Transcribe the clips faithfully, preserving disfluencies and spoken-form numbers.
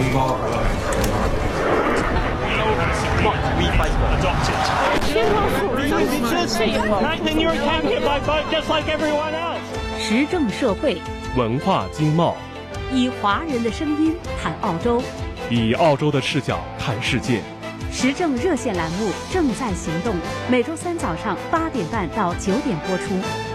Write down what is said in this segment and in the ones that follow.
时政社会， 文化经贸， 以华人的声音谈澳洲， 以澳洲的视角看世界。 时政热线栏目正在行动，每周三早上八点半到九点播出。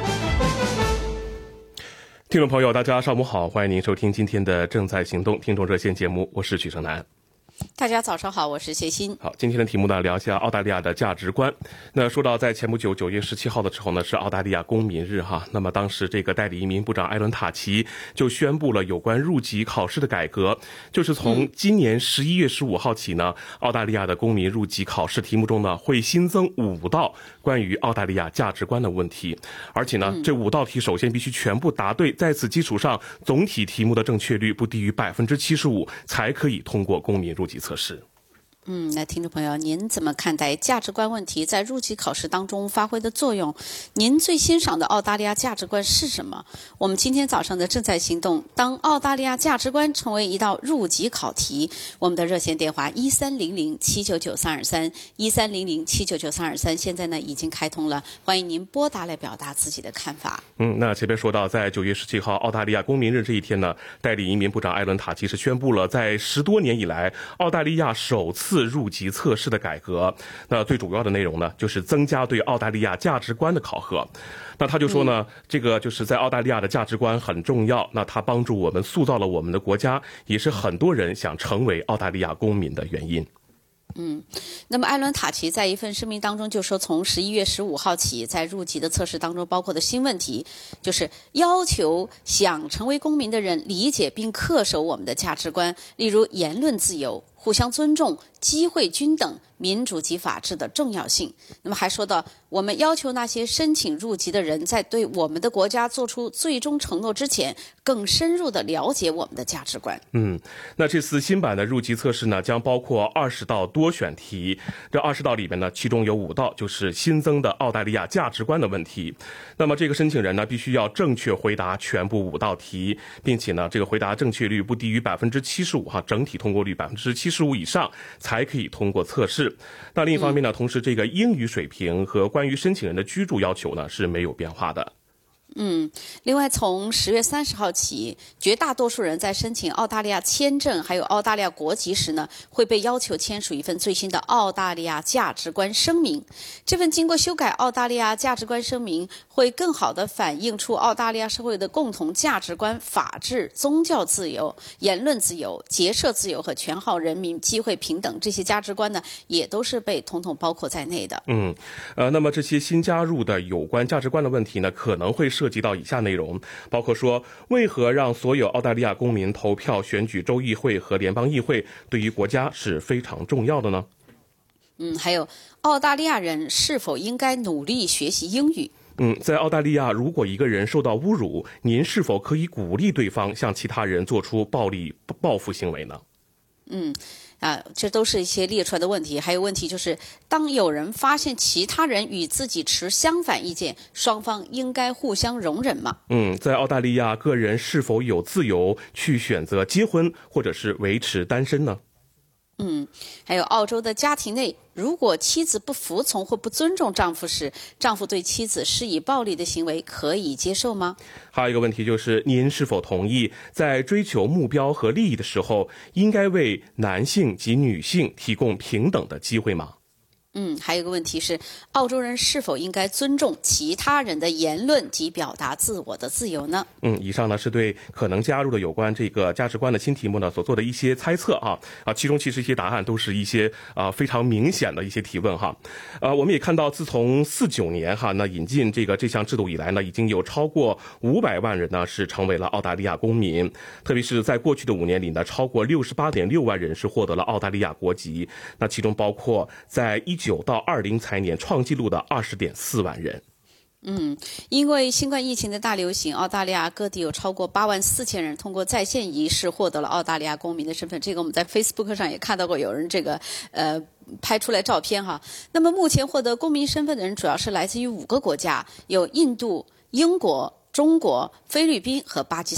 听众朋友，大家上午好，欢迎您收听今天的正在行动听众热线节目，我是许胜男。 大家早上好，我是谢欣。 好，今天的题目呢，聊一下澳大利亚的价值观。那说到在前不久九月十七号的时候呢，是澳大利亚公民日哈。那么当时这个代理移民部长艾伦塔奇就宣布了有关入籍考试的改革，就是从今年十一月十五号起呢，澳大利亚的公民入籍考试题目中呢，会新增五道关于澳大利亚价值观的问题，而且呢，这五道题首先必须全部答对，在此基础上，总体题目的正确率不低于百分之七十五，才可以通过公民入籍测试。 嗯，那听众朋友，您怎么看待价值观问题在入籍考试当中发挥的作用？您最欣赏的澳大利亚价值观是什么？我们今天早上的正在行动，当澳大利亚价值观成为一道入籍考题，我们的热线电话一三零零七九九三二三一三零零七九九三二三，现在呢已经开通了，欢迎您拨打来表达自己的看法。 嗯，那前面说到，在九月十七号澳大利亚公民日这一天呢，代理移民部长艾伦塔奇是宣布了，在十多年以来，澳大利亚首次入籍测试的改革。那最主要的内容呢，就是增加对澳大利亚价值观的考核。那他就说呢，嗯、这个就是在澳大利亚的价值观很重要，那它帮助我们塑造了我们的国家，也是很多人想成为澳大利亚公民的原因。 嗯，那么艾伦塔奇在一份声明当中就说，从十一月十五号起，在入籍的测试当中包括的新问题，就是要求想成为公民的人理解并恪守我们的价值观，例如言论自由、互相尊重、机会均等、民主及法治的重要性。那么还说到，我们要求那些申请入籍的人在对我们的国家做出最终承诺之前，更深入地了解我们的价值观。 嗯，那这次新版的入籍测试呢，将包括二十道多选题。这二十道里面呢，其中有五道就是新增的澳大利亚价值观的问题。那么这个申请人呢，必须要正确回答全部五道题，并且呢，这个回答正确率不低于百分之七十五哈，整体通过率百分之七十五以上才可以通过测试。那另一方面呢，同时这个英语水平和关于申请人的居住要求呢是没有变化的。 嗯，另外从十月三十号起，绝大多数人在申请澳大利亚签证还有澳大利亚国籍时呢，会被要求签署一份最新的澳大利亚价值观声明。这份经过修改澳大利亚价值观声明会更好地反映出澳大利亚社会的共同价值观：法治、宗教自由、言论自由、结社自由和全号人民机会平等。这些价值观呢，也都是被统统包括在内的。 嗯，呃，那么这些新加入的有关价值观的问题呢，可能会涉及到以下内容，包括说，为何让所有澳大利亚公民投票选举州议会和联邦议会对于国家是非常重要的呢？ 嗯，还有澳大利亚人是否应该努力学习英语？ 嗯，在澳大利亚，如果一个人受到侮辱，您是否可以鼓励对方向其他人做出暴力报复行为呢？ 嗯。啊，这都是一些列出来的问题。还有问题就是，当有人发现其他人与自己持相反意见，双方应该互相容忍吗？ 嗯，在澳大利亚，个人是否有自由去选择结婚或者是维持单身呢？ 嗯，还有澳洲的家庭内，如果妻子不服从或不尊重丈夫时，丈夫对妻子施以暴力的行为可以接受吗？ 还有一个问题就是，您是否同意在追求目标和利益的时候，应该为男性及女性提供平等的机会吗？ 嗯，还有一个问题是，澳洲人是否应该尊重其他人的言论及表达自我的自由呢？ 嗯，以上呢是对可能加入的有关这个价值观的新题目呢所做的一些猜测啊啊，其中其实一些答案都是一些啊非常明显的一些提问哈。呃，我们也看到，自从四九年哈那引进这个这项制度以来呢，已经有超过五百万人呢是成为了澳大利亚公民，特别是在过去的五年里呢，超过六十八点六万人是获得了澳大利亚国籍，那其中包括在一九到二零财年创纪录的二十点四万人。 嗯，因为新冠疫情的大流行，澳大利亚各地有超过八万四千人通过在线仪式获得了澳大利亚公民的身份。这个我们在 Facebook 上也看到过有人这个呃拍出来照片哈。那么目前获得公民身份的人主要是来自于五个国家，有印度、英国、中国、菲律宾和巴基斯坦。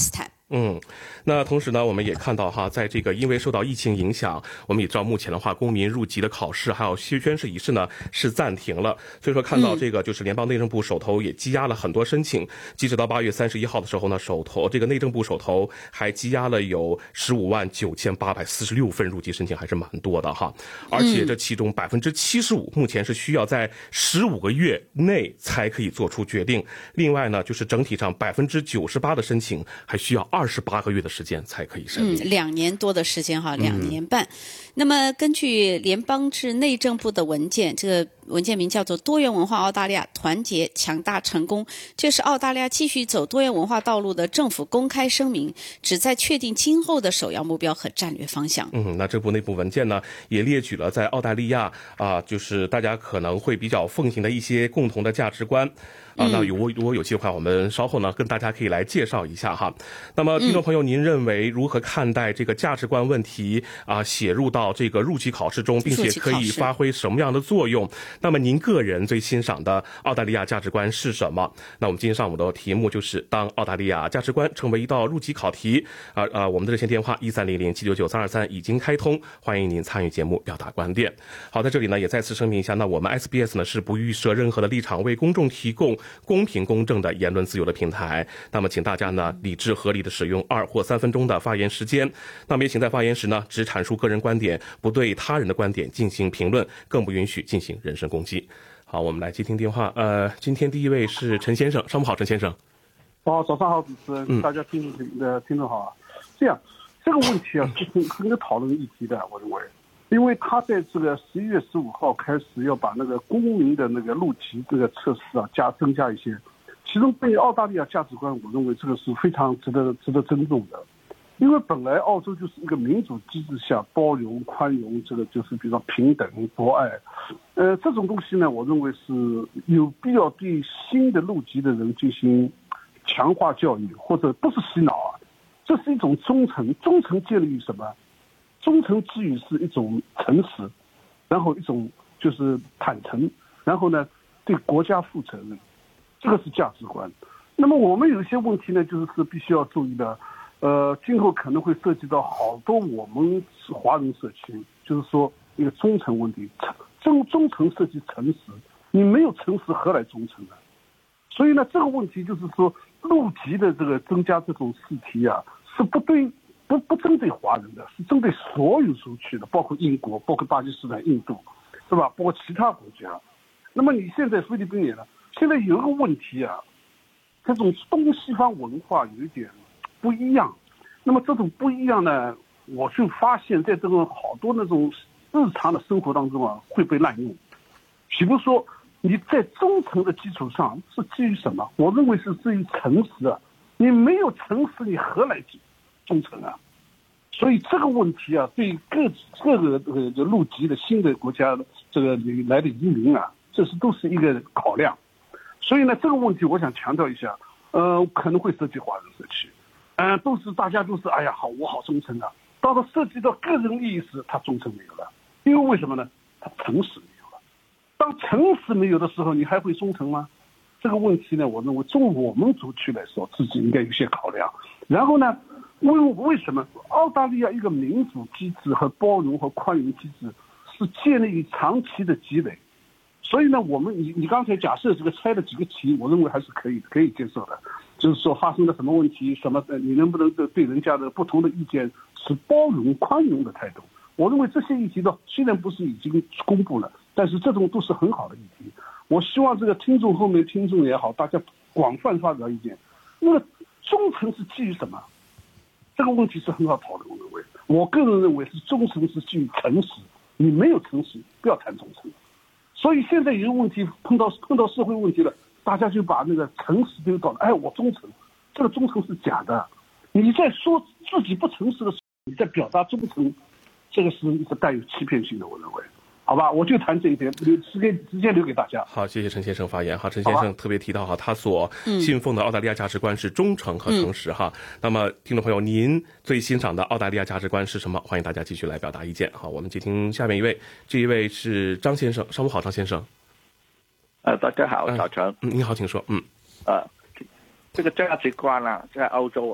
嗯，那同时呢，我们也看到哈，在这个因为受到疫情影响，我们也知道目前的话，公民入籍的考试还有宣誓仪式呢是暂停了。所以说，看到这个就是联邦内政部手头也积压了很多申请，截止到八月三十一号的时候呢，手头这个内政部手头还积压了有十五万九千八百四十六份入籍申请，还是蛮多的哈。而且这其中百分之七十五目前是需要在十五个月内才可以做出决定。另外呢，就是整体上百分之九十八的申请还需要二十八个月的时间才可以审理， 嗯，两年多的时间哈，两年半。嗯、那么根据联邦制内政部的文件，这个文件名叫做《多元文化澳大利亚团结强大成功》，这是澳大利亚继续走多元文化道路的政府公开声明，旨在确定今后的首要目标和战略方向。 嗯，那这部内部文件呢，也列举了在澳大利亚啊，就是大家可能会比较奉行的一些共同的价值观。啊，那有如果有机会的话，我们稍后呢跟大家可以来介绍一下哈。那么，听众朋友，您认为如何看待这个价值观问题啊，写入到这个入籍考试中，并且可以发挥什么样的作用？那么，您个人最欣赏的澳大利亚价值观是什么？那我们今天上午的题目就是当澳大利亚价值观成为一道入籍考题啊啊！我们的热线电话一三零零七九九三二三已经开通，欢迎您参与节目表达观点。好，在这里呢也再次声明一下，那我们 S B S 呢是不预设任何的立场，为公众提供公平公正的言论自由的平台。那么请大家呢理智合理的使用二或三分钟的发言时间。那么也请在发言时呢只阐述个人观点，不对他人的观点进行评论，更不允许进行人身攻击。好，我们来接听电话。呃，今天第一位是陈先生，上午好，陈先生。 哦，早上好，主持人，嗯、大家听众的听众好啊。这样，这个问题啊是很很有讨论议题的，我认为。因为他在这个十一月十五号开始要把那个公民的那个入籍这个测试啊加增加一些，其中对于澳大利亚价值观，我认为这个是非常值得值得尊重的，因为本来澳洲就是一个民主机制下包容宽容，这个就是比较平等博爱，呃这种东西呢，我认为是有必要对新的入籍的人进行强化教育，或者不是洗脑啊，这是一种忠诚，忠诚建立于什么？忠诚之语是一种诚实，然后一种就是坦诚，然后呢对国家负责任，这个是价值观。那么我们有一些问题呢，就是是必须要注意的，呃，今后可能会涉及到好多我们华人社区，就是说一个忠诚问题，忠忠诚涉及诚实，你没有诚实何来忠诚呢？所以呢，这个问题就是说入籍的这个增加这种试题啊，是不对。不不针对华人的，是针对所有族群的，包括英国，包括巴基斯坦、印度，是吧？包括其他国家。那么你现在菲律宾也呢？现在有一个问题啊，这种东西方文化有一点不一样。那么这种不一样呢，我就发现在这种好多那种日常的生活当中啊，会被滥用。比如说你在忠诚的基础上是基于什么？我认为是基于诚实啊。你没有诚实，你何来忠诚啊？所以这个问题啊，对各各个这个入籍的新的国家这个来的移民啊，这是都是一个考量。所以呢，这个问题我想强调一下，呃，可能会涉及华人社区，嗯、呃，都是大家都是哎呀好，我好忠诚啊。到了涉及到个人利益时，他忠诚没有了，因为为什么呢？他诚实没有了。当诚实没有的时候，你还会忠诚吗？这个问题呢，我认为从我们族群来说，自己应该有些考量。然后呢？为为什么澳大利亚一个民主机制和包容和宽容机制是建立于长期的积累？所以呢，我们你你刚才假设这个拆了几个题，我认为还是可以可以接受的。就是说发生了什么问题，什么你能不能对人家的不同的意见持包容宽容的态度？我认为这些议题呢，虽然不是已经公布了，但是这种都是很好的议题。我希望这个听众后面听众也好，大家广泛发表意见。那么忠诚是基于什么？这个问题是很好讨论，我认为，我个人认为是忠诚是基于诚实，你没有诚实，不要谈忠诚。所以现在有个问题碰到碰到社会问题了，大家就把那个诚实丢到了，哎，我忠诚，这个忠诚是假的。你在说自己不诚实的时候，你在表达忠诚，这个是是带有欺骗性的，我认为。好吧，我就谈这一点，时间时间留给大家。 好，谢谢陈先生发言哈。陈先生特别提到哈，他所信奉的澳大利亚价值观是忠诚和诚实哈。嗯、那么，听众朋友，您最欣赏的澳大利亚价值观是什么？欢迎大家继续来表达意见。好，我们接听下面一位，这一位是张先生，上午好，张先生。 呃，大家好，早晨。 嗯，你好，请说。嗯。 呃，这个价值观啊，在欧洲啊，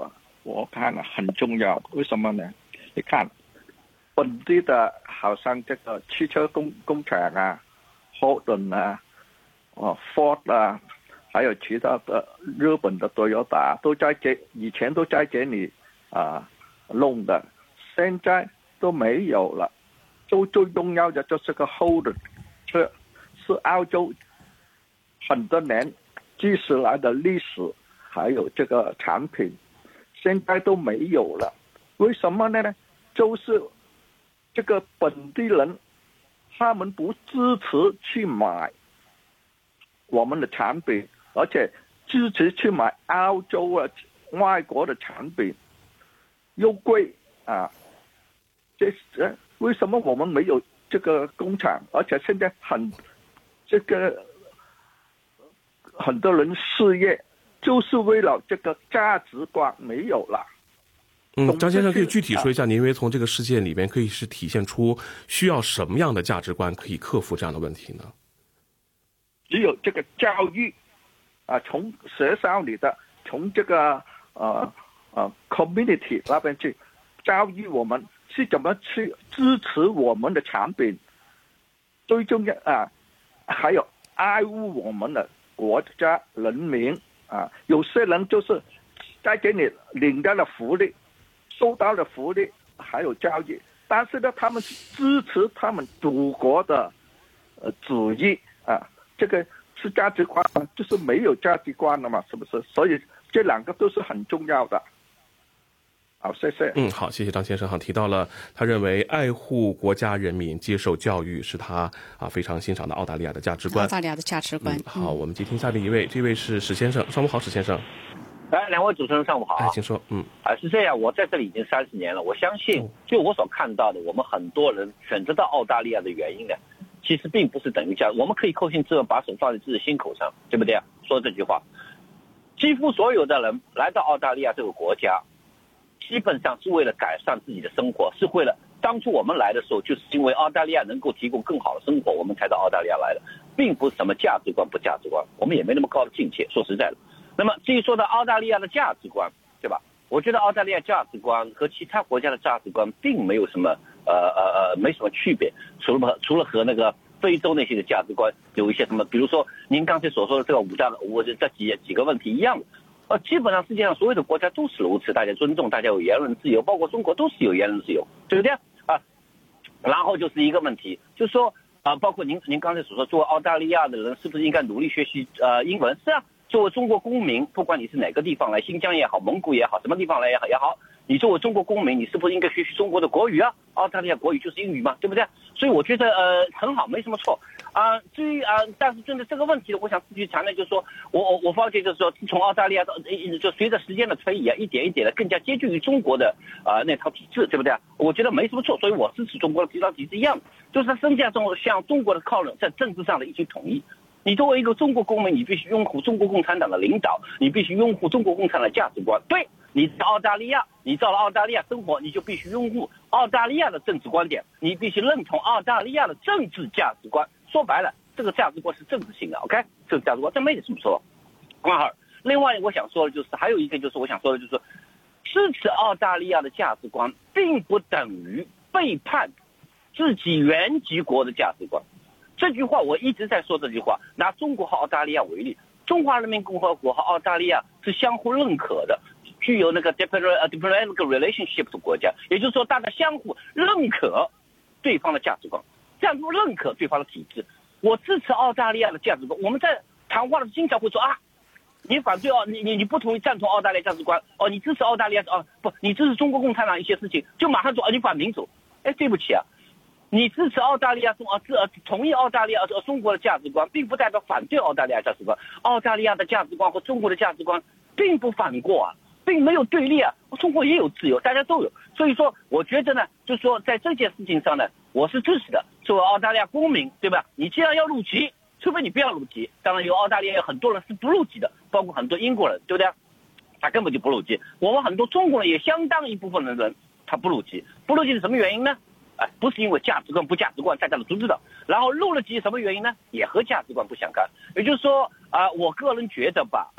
我看了很重要，为什么呢？你看，本地的好像这个汽车工工厂啊，霍顿啊，哦 ，Ford 啊，还有其他的日本的 Toyota 都在这以前都在这里啊弄的，现在都没有了。最最重要的就是个 Holden 车，是澳洲很多年积蓄来的历史，还有这个产品，现在都没有了。为什么呢？就是这个本地人他们不支持去买我们的产品，而且支持去买澳洲啊外国的产品，又贵啊。这这为什么我们没有这个工厂？而且现在很这个很多人失业，就是为了这个价值观没有了。 嗯，张先生可以具体说一下，您认为从这个事件里面可以是体现出需要什么样的价值观可以克服这样的问题呢？ 只有这个教育啊，从学校里的，从这个呃呃 community 那边去教育我们是怎么去支持我们的产品，最重要啊，还有爱护我们的国家人民啊。有些人就是在这里领到了福利，收到了福利，还有教育，但是呢，他们支持他们祖国的呃主义啊，这个是价值观，就是没有价值观了嘛，是不是？所以这两个都是很重要的。好，谢谢。 嗯，好，谢谢张先生。哈，提到了他认为爱护国家人民、接受教育是他啊非常欣赏的澳大利亚的价值观。 澳大利亚的价值观。 嗯、好，我们接听下面一位，这位是史先生。上午好，史先生。 哎，两位主持人上午好。 哎，请说。嗯， 啊，是这样，我在这里已经三十年了，我相信，就我所看到的，我们很多人选择到澳大利亚的原因呢，其实并不是等于价，我们可以扪心自问，把手放在自己心口上，对不对？说这句话，几乎所有的人来到澳大利亚这个国家，基本上是为了改善自己的生活，是为了当初我们来的时候，就是因为澳大利亚能够提供更好的生活，我们才到澳大利亚来的，并不是什么价值观不价值观，我们也没那么高的境界。说实在的，那么至于说到澳大利亚的价值观，对吧？我觉得澳大利亚价值观和其他国家的价值观并没有什么呃呃呃没什么区别，除了除了和那个非洲那些的价值观有一些什么，比如说您刚才所说的这个五大五这几几个问题一样的。呃，基本上世界上所有的国家都是如此，大家尊重，大家有言论自由，包括中国都是有言论自由，对不对啊？然后就是一个问题，就是说啊，包括您您刚才所说，作为澳大利亚的人是不是应该努力学习呃英文？是啊，作为中国公民，不管你是哪个地方来，新疆也好，蒙古也好，什么地方来也好也好，你作为中国公民，你是不是应该学习中国的国语啊？澳大利亚国语就是英语嘛，对不对？所以我觉得呃很好，没什么错。啊，至于啊，但是针对这个问题呢，我想继续强调，就是说我我我发觉就是说，从澳大利亚到就随着时间的推移啊，一点一点的更加接近于中国的啊那套体制，对不对？我觉得没什么错，所以我支持中国的这套体制一样，就是它增加中向中国的靠拢，在政治上的一起统一。你作为一个中国公民，你必须拥护中国共产党的领导，你必须拥护中国共产党的价值观。对，你在澳大利亚，你到了澳大利亚生活，你就必须拥护澳大利亚的政治观点，你必须认同澳大利亚的政治价值观。说白了，这个价值观是政治性的 ，OK？ 这个价值观这没什么说。关二，另外我想说的就是，还有一个就是我想说的就是，支持澳大利亚的价值观，并不等于背叛自己原籍国的价值观。这句话我一直在说这句话。拿中国和澳大利亚为例，中华人民共和国和澳大利亚是相互认可的，具有那个 diplomatic relationship 的国家，也就是说大家相互认可对方的价值观。相互认可对方的体制，我支持澳大利亚的价值观。我们在谈话的时候经常会说啊，你反对哦，你你你不同意赞同澳大利亚价值观哦，你支持澳大利亚哦不，你支持中国共产党一些事情，就马上说哦你反民主。哎，对不起啊，你支持澳大利亚中啊支同意澳大利亚呃中国的价值观，并不代表反对澳大利亚价值观。澳大利亚的价值观和中国的价值观并不反过啊，并没有对立啊，中国也有自由，大家都有。所以说，我觉得呢，就是说在这件事情上呢，我是支持的。作为澳大利亚公民，对吧？你既然要入籍，除非你不要入籍，当然有澳大利亚有很多人是不入籍的，包括很多英国人，对不对？他根本就不入籍。我们很多中国人也相当一部分的人他不入籍，不入籍是什么原因呢？哎，不是因为价值观不价值观，大家都知道。然后入了籍什么原因呢？也和价值观不相干。也就是说啊、呃，我个人觉得吧，啊、呃，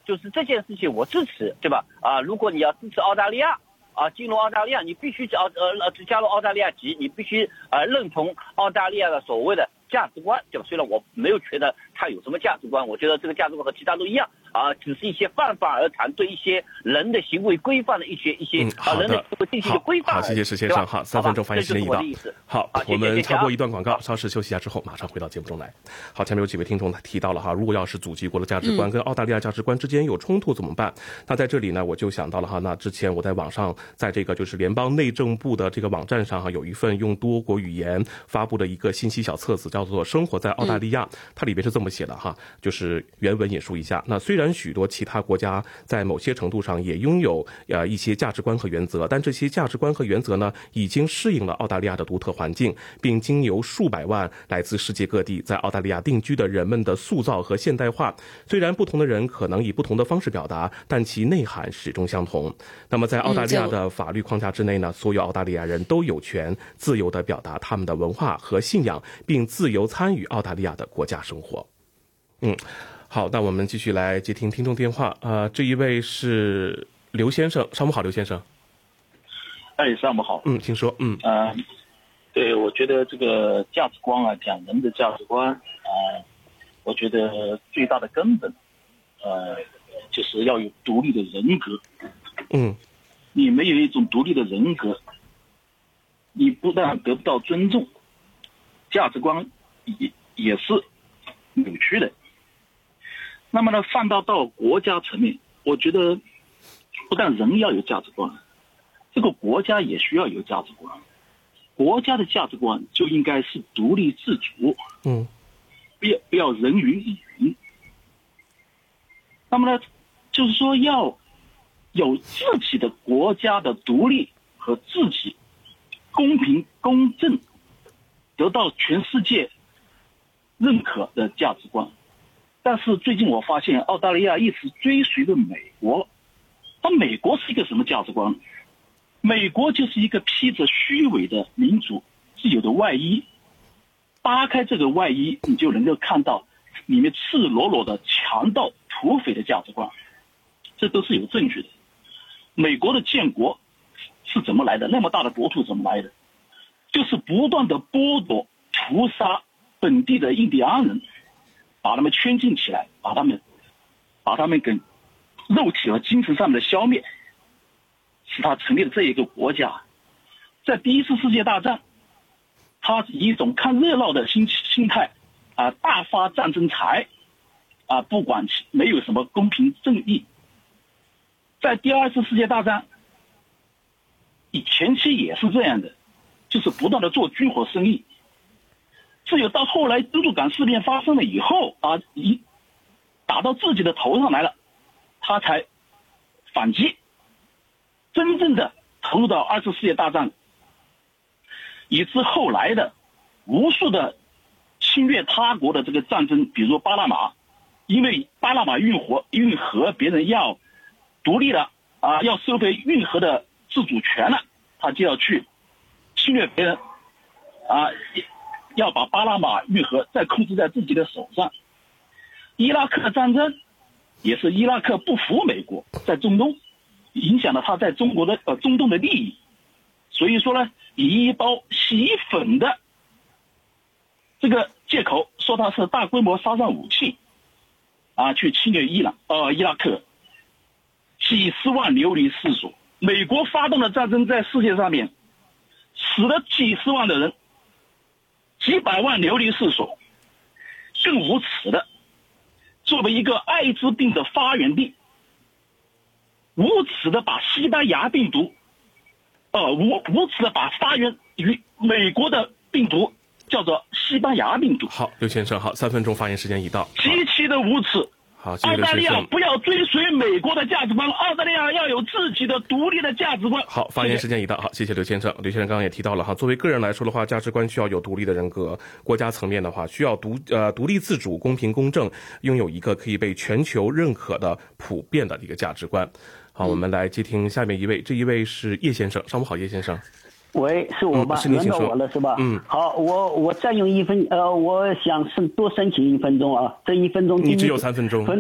就是这件事情我支持，对吧？啊，如果你要支持澳大利亚啊，进入澳大利亚，你必须澳呃呃加入澳大利亚籍，你必须呃认同澳大利亚的所谓的价值观，对吧？虽然我没有觉得它有什么价值观，我觉得这个价值观和其他都一样啊，只是一些泛泛而谈，对一些人的行为规范的一些一些、 嗯、 啊人的行为进行规范。 好，谢谢石先生。好，三分钟发言时间已到。好，我们插播一段广告，稍事休息一下之后，马上回到节目中来。好，前面有几位听众提到了哈，如果要是祖籍国的价值观跟澳大利亚价值观之间有冲突怎么办？嗯、那在这里呢，我就想到了哈，那之前我在网上，在这个就是联邦内政部的这个网站上哈，有一份用多国语言发布的一个信息小册子，叫做《生活在澳大利亚》，嗯、它里边是这么写的哈，就是原文引述一下。那虽然许多其他国家在某些程度上也拥有呃一些价值观和原则，但这些价值观和原则呢，已经适应了澳大利亚的独特环境，并经由数百万来自世界各地在澳大利亚定居的人们的塑造和现代化。虽然不同的人可能以不同的方式表达，但其内涵始终相同。那么在澳大利亚的法律框架之内呢，所有澳大利亚人都有权自由地表达他们的文化和信仰，并自由参与澳大利亚的国家生活。嗯，好，那我们继续来接听听众电话。啊、呃，这一位是刘先生，上午好，刘先生。 哎，上午好。 嗯，请说。嗯， 呃，对，我觉得这个价值观啊，讲人的价值观啊、呃，我觉得最大的根本，呃，就是要有独立的人格。 嗯， 你没有一种独立的人格，你不但得不到尊重，价值观也也是扭曲的。那么呢，放到到国家层面，我觉得不但人要有价值观，这个国家也需要有价值观。国家的价值观就应该是独立自主， 嗯， 不要不要人云亦云。那么呢，就是说要有自己的国家的独立和自己公平公正，得到全世界认可的价值观。但是最近我发现澳大利亚一直追随着美国，那美国是一个什么价值观？美国就是一个披着虚伪的民主自由的外衣，扒开这个外衣，你就能够看到里面赤裸裸的强盗土匪的价值观，这都是有证据的。美国的建国是怎么来的？那么大的国土怎么来的？就是不断的剥夺、屠杀本地的印第安人，把他们圈禁起来，把他们把他们给肉体和精神上面的消灭，使他成立了这一个国家。在第一次世界大战，他以一种看热闹的心心态啊，大发战争财啊，不管没有什么公平正义。在第二次世界大战以前期也是这样的，就是不断的做军火生意。只有到后来珍珠港事变发生了以后啊，一打到自己的头上来了，他才反击，真正的投入到二次世界大战，以致后来的无数的侵略他国的这个战争，比如巴拿马，因为巴拿马运河运河别人要独立了啊，要收回运河的自主权了，他就要去侵略别人啊，要把巴拿马运河再控制在自己的手上。伊拉克战争也是伊拉克不服美国，在中东影响了他在中国的呃中东的利益，所以说呢，以一包洗衣粉的这个借口说他是大规模杀伤武器啊，去侵略伊朗呃伊拉克，几十万流离失所。美国发动的战争在世界上面死了几十万的人，几百万流离失所。更无耻的，作为一个艾滋病的发源地，无耻的把西班牙病毒呃无无耻的把发源于美国的病毒叫做西班牙病毒。 好，刘先生，好，三分钟发言时间已到。 极其的无耻。 好，谢谢刘先生。 澳大利亚不要追随美国的价值观，澳大利亚要有自己的独立的价值观。 好，发言时间已到。好，谢谢刘先生。刘先生刚刚也提到了哈，作为个人来说的话，价值观需要有独立的人格；国家层面的话，需要独呃独立自主、公平公正，拥有一个可以被全球认可的普遍的一个价值观。好，我们来接听下面一位，这一位是叶先生。上午好，叶先生。 喂，是我吧？ 嗯、 轮到我了是吧？ 嗯。 好，我我占用一分，呃，我想是多申请一分钟啊，这一分钟。 你只有三分钟。 分钟。 嗯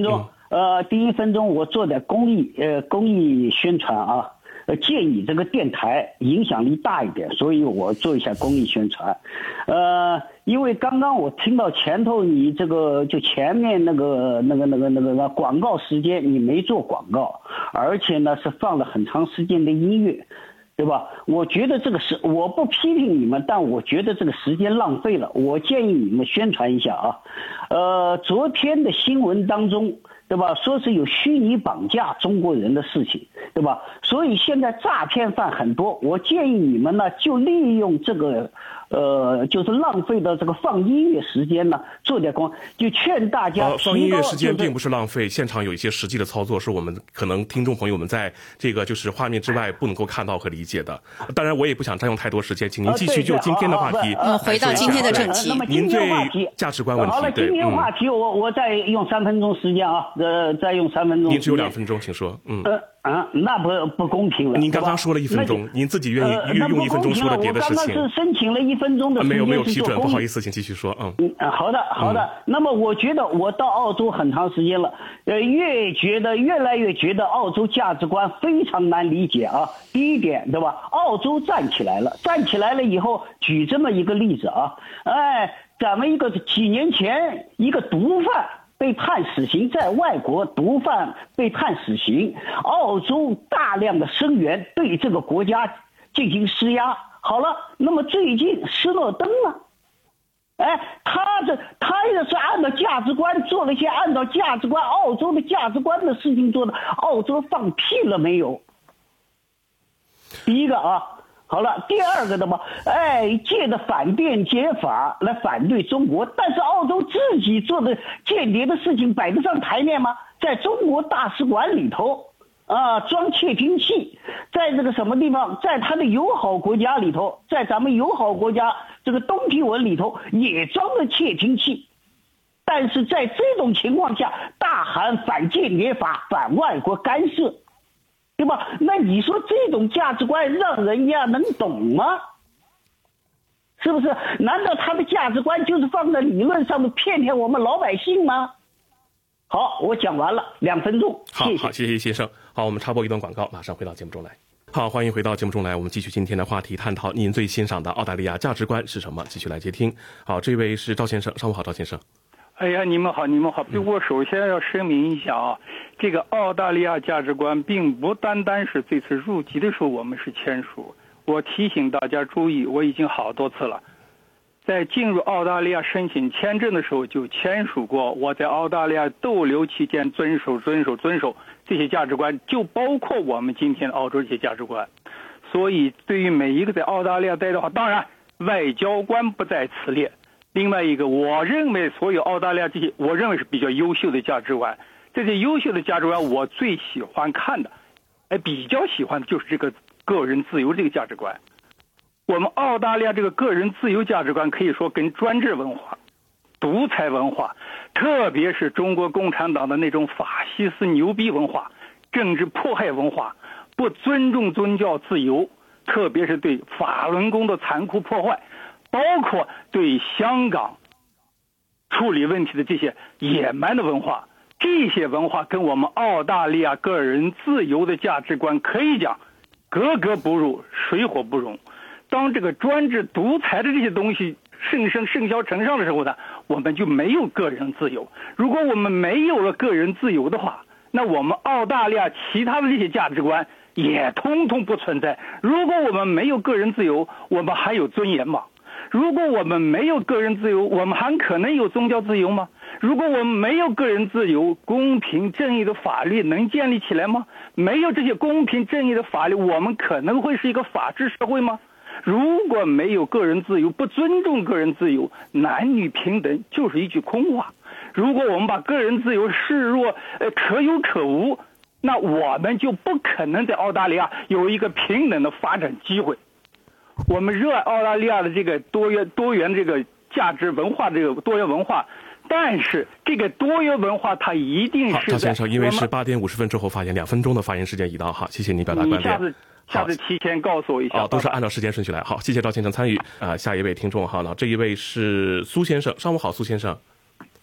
呃，第一分钟我做点公益呃公益宣传啊。呃，建议这个电台影响力大一点，所以我做一下公益宣传。呃，因为刚刚我听到前头你这个就前面那个那个那个那个广告时间你没做广告，而且呢是放了很长时间的音乐，对吧？我觉得这个是我不批评你们，但我觉得这个时间浪费了。我建议你们宣传一下啊。呃，昨天的新闻当中，对吧？说是有虚拟绑架中国人的事情，对吧？所以现在诈骗犯很多，我建议你们呢就利用这个，呃，就是浪费的这个放音乐时间呢，做点工，就劝大家、 呃、放音乐时间并不是浪费，现场有一些实际的操作是我们可能听众朋友们在这个就是画面之外不能够看到和理解的。当然，我也不想占用太多时间，请您继续就今天的话题。 呃，回到今天的正题， 您对价值观问题， 好了，今天话题我我再用三分钟时间啊，呃，再用三分钟。 您只有两分钟，请说。嗯。 呃啊，那不不公平了。 您刚刚说了一分钟，您自己愿意用一分钟说的别的事情。 我刚刚是申请了一分钟的时间、 啊、没有没有批准，不好意思，请继续说。嗯。 嗯，好的好的、嗯。那么我觉得我到澳洲很长时间了，呃，越觉得越来越觉得澳洲价值观非常难理解啊。第一点，对吧？澳洲站起来了，站起来了以后，举这么一个例子啊，哎，咱们一个几年前一个毒贩。被判死刑，在外国毒贩被判死刑，澳洲大量的声援对这个国家进行施压。好了，那么最近斯诺登呢？哎，他这他也是按照价值观做了一些按照价值观澳洲的价值观的事情做的，澳洲放屁了没有？第一个啊。好了，第二个的嘛，哎，借着反间谍法来反对中国，但是澳洲自己做的间谍的事情摆得上台面吗？在中国大使馆里头啊，装窃听器，在这个什么地方，在他的友好国家里头，在咱们友好国家这个东提文里头也装了窃听器，但是在这种情况下，大喊反间谍法、反外国干涉。对吧？那你说这种价值观让人家能懂吗？是不是？难道他的价值观就是放在理论上面骗骗我们老百姓吗？好，我讲完了，两分钟。 好， 谢谢好，谢谢先生。好，我们插播一段广告，马上回到节目中来。好，欢迎回到节目中来，我们继续今天的话题，探讨您最欣赏的澳大利亚价值观是什么？继续来接听。好，这位是赵先生，上午好，赵先生。 哎呀，你们好，你们好。我首先要声明一下啊，这个澳大利亚价值观并不单单是这次入籍的时候我们是签署。我提醒大家注意，我已经好多次了，在进入澳大利亚申请签证的时候就签署过，我在澳大利亚逗留期间遵守、遵守、遵守这些价值观，就包括我们今天的澳洲这些价值观。所以，对于每一个在澳大利亚待的话，当然外交官不在此列。另外一个，我认为所有澳大利亚这些，我认为是比较优秀的价值观。这些优秀的价值观，我最喜欢看的，哎，比较喜欢的就是这个个人自由这个价值观。我们澳大利亚这个个人自由价值观，可以说跟专制文化、独裁文化，特别是中国共产党的那种法西斯牛逼文化、政治迫害文化、不尊重宗教自由，特别是对法轮功的残酷破坏。包括对香港处理问题的这些野蛮的文化，这些文化跟我们澳大利亚个人自由的价值观可以讲格格不入、水火不容。当这个专制独裁的这些东西盛盛盛嚣尘上的时候呢，我们就没有个人自由。如果我们没有了个人自由的话，那我们澳大利亚其他的这些价值观也通通不存在。如果我们没有个人自由，我们还有尊严吗？如果我们没有个人自由，我们还可能有宗教自由吗？如果我们没有个人自由，公平正义的法律能建立起来吗？没有这些公平正义的法律，我们可能会是一个法治社会吗？如果没有个人自由，不尊重个人自由，男女平等就是一句空话。如果我们把个人自由视若呃可有可无，那我们就不可能在澳大利亚有一个平等的发展机会。我们热爱澳大利亚的这个多元多元这个价值文化，这个多元文化，但是这个多元文化它一定是。好， 赵先生，因为是八点五十分之后发言，两分钟的发言时间已到，好，谢谢你表达观点。 你下次下次提前告诉我一下。 好，都是按照时间顺序来。好，谢谢赵先生参与。啊、呃，下一位听众，好，那这一位是苏先生，上午好，苏先生。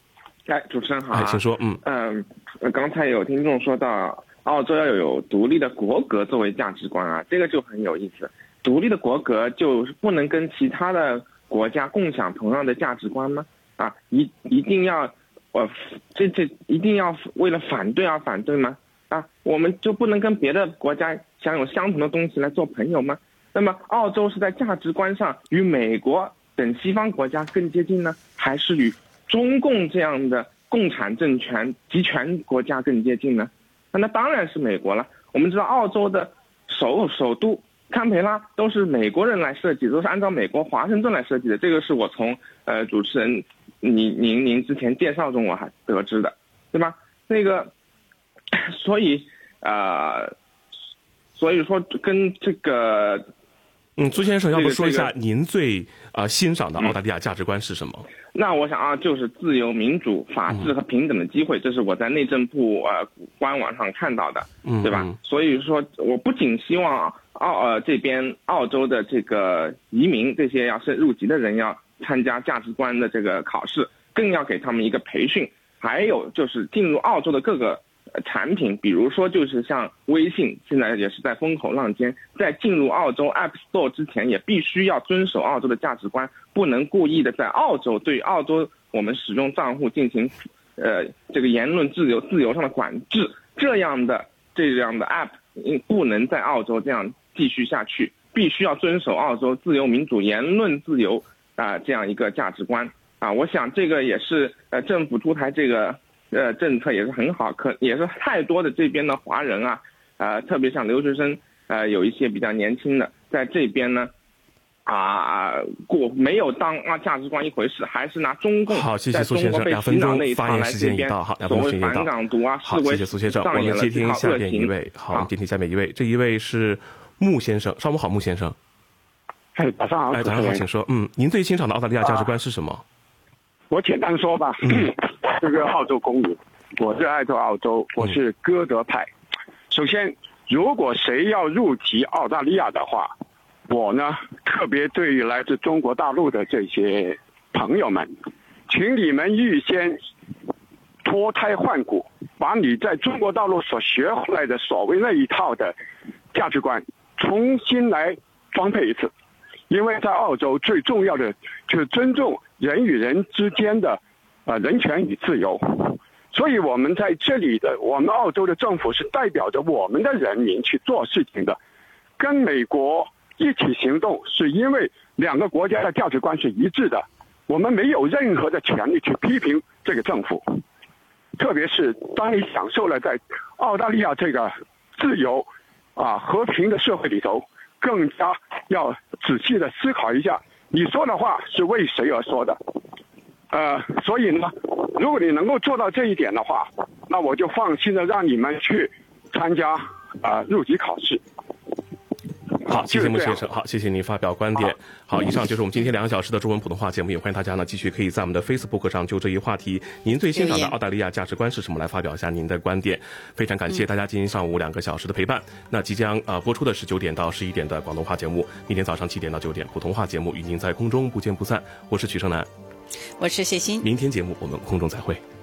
哎，主持人好、啊。 哎，请说。嗯嗯、呃，刚才有听众说到，澳洲要有独立的国格作为价值观啊，这个就很有意思。独立的国格就是不能跟其他的国家共享同样的价值观吗？啊，一一定要，呃，这这一定要为了反对而反对吗？啊，我们就不能跟别的国家享有相同的东西来做朋友吗？那么，澳洲是在价值观上与美国等西方国家更接近呢，还是与中共这样的共产政权集权国家更接近呢？那当然是美国了。我们知道澳洲的首首都堪培拉都是美国人来设计的，都是按照美国华盛顿来设计的。这个是我从呃主持人您您您之前介绍中我还得知的，对吧？那个，所以呃，所以说跟这个。 嗯，朱先生，要不说一下这个、 您最啊、呃、欣赏的澳大利亚价值观是什么？ 嗯、那我想啊，就是自由、民主、法治和平等的机会，嗯、这是我在内政部呃官网上看到的， 嗯， 对吧？嗯、所以说，我不仅希望澳呃这边澳洲的这个移民这些要是入籍的人要参加价值观的这个考试，更要给他们一个培训。还有就是进入澳洲的各个。产品，比如说就是像微信，现在也是在风口浪尖，在进入澳洲 App Store 之前，也必须要遵守澳洲的价值观，不能故意的在澳洲对澳洲我们使用账户进行，呃，这个言论自由自由上的管制，这样的这样的 App 不能在澳洲这样继续下去，必须要遵守澳洲自由民主、言论自由啊、呃、这样一个价值观啊，我想这个也是呃政府出台这个。呃，政策也是很好，可也是太多的这边的华人啊，呃，特别像留学生，呃，有一些比较年轻的，在这边呢，啊，过没有当啊价值观一回事，还是拿中共好，谢谢苏先生，两分钟发言时间已到，好，两分钟时间已到，好，谢谢苏先生，我们接听下面一位，好，我们接听下面一位，这一位是穆先生，上午好，穆先生， 哎，早上好， 哎，早上好，请说，嗯，您最欣赏的澳大利亚价值观是什么？啊、 我简单说吧。嗯这个澳洲公民，我热爱着澳洲，我是哥德派。首先，如果谁要入籍澳大利亚的话，我呢特别对于来自中国大陆的这些朋友们，请你们预先脱胎换骨，把你在中国大陆所学回来的所谓那一套的价值观重新来装配一次。因为在澳洲最重要的就是尊重人与人之间的呃，人权与自由，所以我们在这里的，我们澳洲的政府是代表着我们的人民去做事情的，跟美国一起行动，是因为两个国家的价值观是一致的，我们没有任何的权利去批评这个政府，特别是当你享受了在澳大利亚这个自由啊和平的社会里头，更加要仔细的思考一下，你说的话是为谁而说的。呃，所以呢，如果你能够做到这一点的话，那我就放心的让你们去参加啊、呃、入籍考试。 好，谢谢穆先生。好，谢谢您发表观点。好，以上就是我们今天两个小时的中文普通话节目，也欢迎大家呢继续可以在我们的 Facebook 上就这一话题，您最欣赏的澳大利亚价值观是什么，来发表一下您的观点。非常感谢大家今天上午两个小时的陪伴。那即将啊、呃、播出的是九点到十一点的广东话节目，明天早上七点到九点普通话节目与您在空中不见不散。我是曲胜男。 我是谢欣， 明天节目我们空中再会。